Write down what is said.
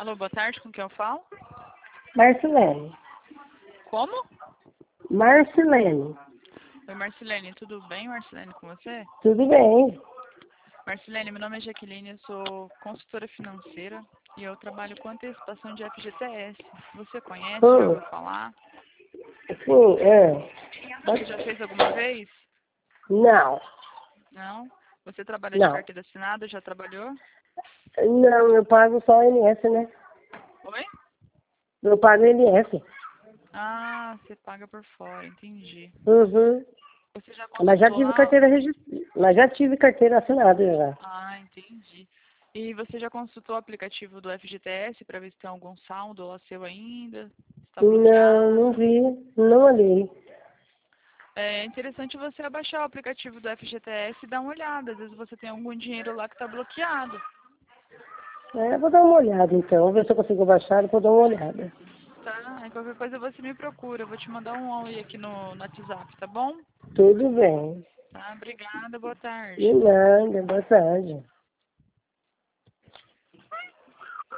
Alô, boa tarde, com quem eu falo? Marcilene. Como? Marcilene. Oi, Marcilene, tudo bem, Marcilene, com você? Tudo bem? Marcilene, meu nome é Jaqueline, eu sou consultora financeira e eu trabalho com antecipação de FGTS. Você conhece? Já ouviu falar? Sim, Você já fez alguma vez? Não, Não? Você trabalha de não. carteira assinada? Já trabalhou? Não, eu pago só INS, né? Oi? Eu pago INS. Ah, você paga por fora, entendi. Uhum. Você já Mas já consultou tive lá? carteira registrada. Mas já tive carteira assinada já. Ah, entendi. E você já consultou o aplicativo do FGTS para ver se tem algum saldo lá seu ainda? Está Não, não bloqueado? vi. Não olhei. É interessante você abaixar o aplicativo do FGTS e dar uma olhada. Às vezes você tem algum dinheiro lá que está bloqueado. Vou dar uma olhada então. Ver se eu consigo baixar e vou dar uma olhada. Tá? Aí qualquer coisa você me procura. Eu vou te mandar um oi aqui no WhatsApp, tá bom? Tudo bem. Tá? Obrigada, boa De tarde. nada, boa tarde.